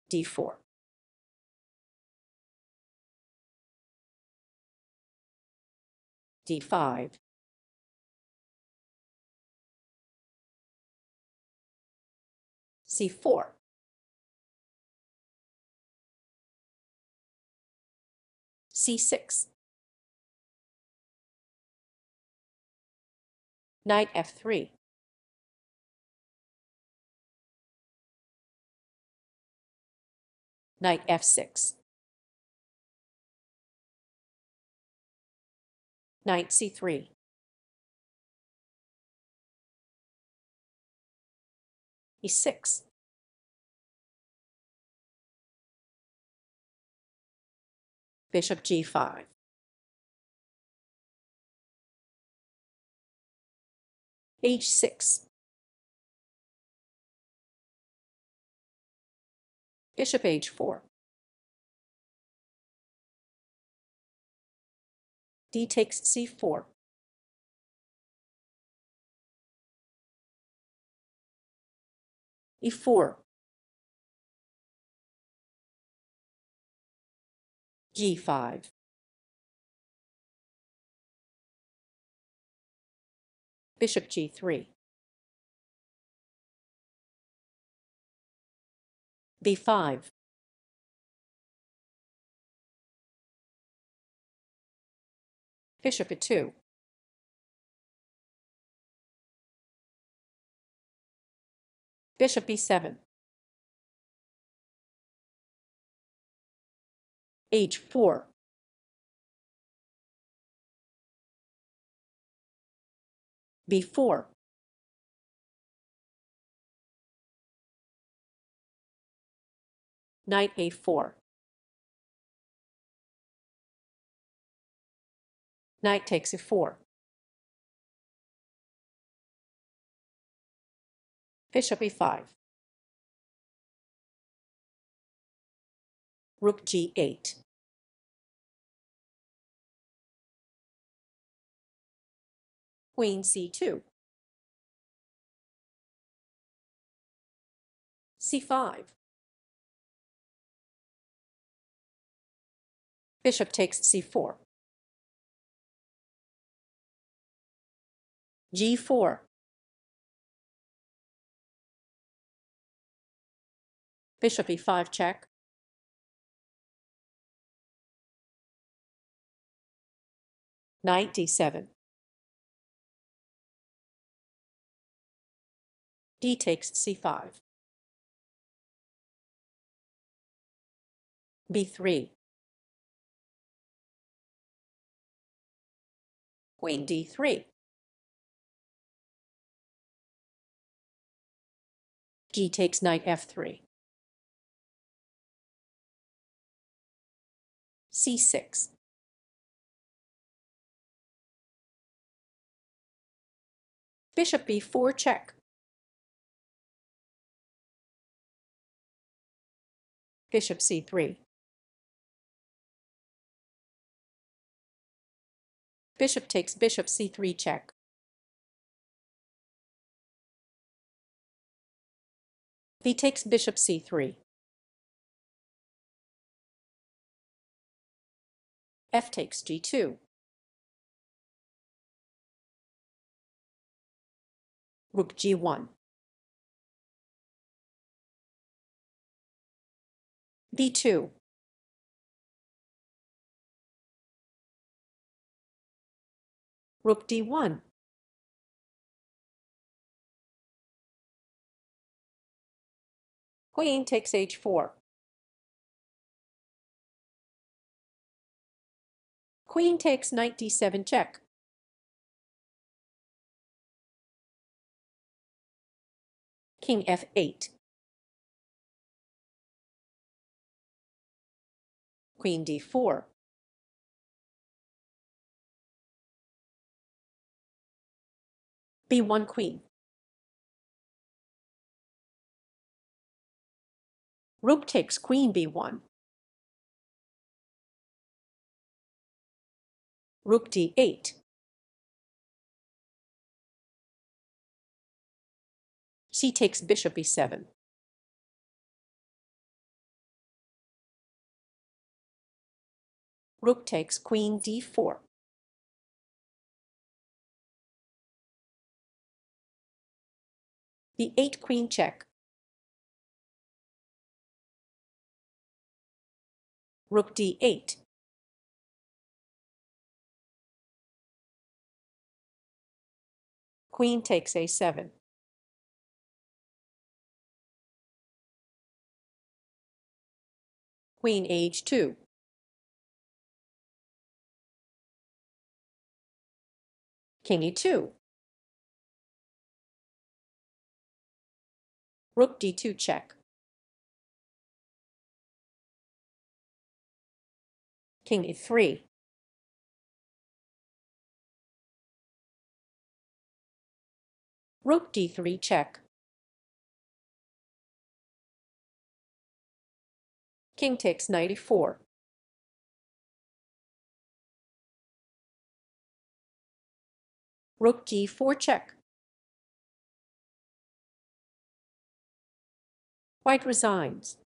d4, d5, c4, c6, knight f3, knight f6, knight c3, e6, bishop g5, h6, bishop h4, d takes c4, e4, g5, bishop g3, b5, bishop e2, bishop e7, h4, b4, knight a4, knight takes e4, bishop e5, rook g8, queen c2, c5, bishop takes c4, g4, bishop e5 check, knight d7, d takes c5, b3, queen d3, g takes knight f3, c6, bishop b4 check, bishop c3, bishop takes bishop c3 check, b takes bishop c3, f takes g2, rook g1, b2, rook d1, queen takes h4, queen takes knight d7 check, king f8, queen d4, b1 queen, rook takes queen b1, rook d8, c takes bishop e7, Rook takes queen d4. b8 queen check. Rook d8. Queen takes a7. Queen h2. King e2. Rook d2 check. King e3. Rook d3 check. King takes knight e4. Rook g4 check. White resigns.